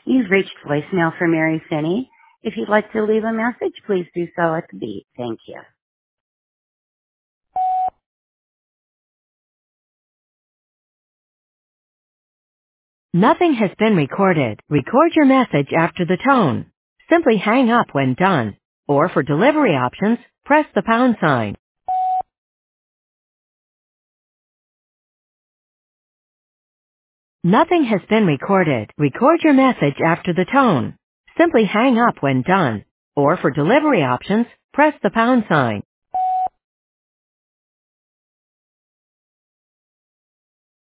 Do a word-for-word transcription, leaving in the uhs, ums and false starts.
You've reached voicemail for Mary Finney. If you'd like to leave a message, please do so at the beep. Thank you. Nothing has been recorded. Record your message after the tone. Simply hang up when done. Or for delivery options, press the pound sign. Nothing has been recorded. Record your message after the tone. Simply hang up when done. Or for delivery options, press the pound sign.